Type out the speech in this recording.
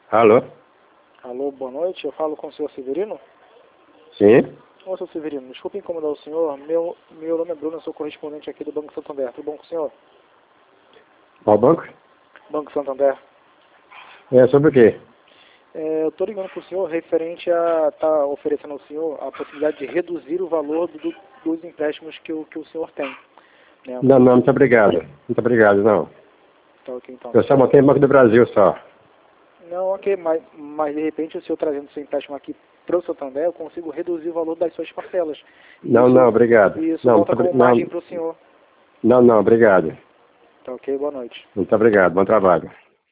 Alô? Alô, boa noite. Eu falo com o senhor Severino? Sim? Ô, senhor Severino, desculpe incomodar o senhor. Meu nome é Bruno, eu sou correspondente aqui do Banco Santander. Tudo bom com o senhor? Qual banco? Banco Santander. É, sobre o quê? Eu estou ligando para o senhor referente a estar oferecendo ao senhor a possibilidade de reduzir o valor dos empréstimos que o senhor tem. Né? Não, muito obrigado. Muito obrigado, não. Tá, ok, então. Eu só montei Banco do Brasil só. Não, ok, mas de repente o senhor trazendo seu empréstimo aqui para o Santander, eu consigo reduzir o valor das suas parcelas. Não, obrigado. E isso Não, volta como margem para o senhor. não, obrigado. Tá, ok, boa noite. Muito obrigado, bom trabalho.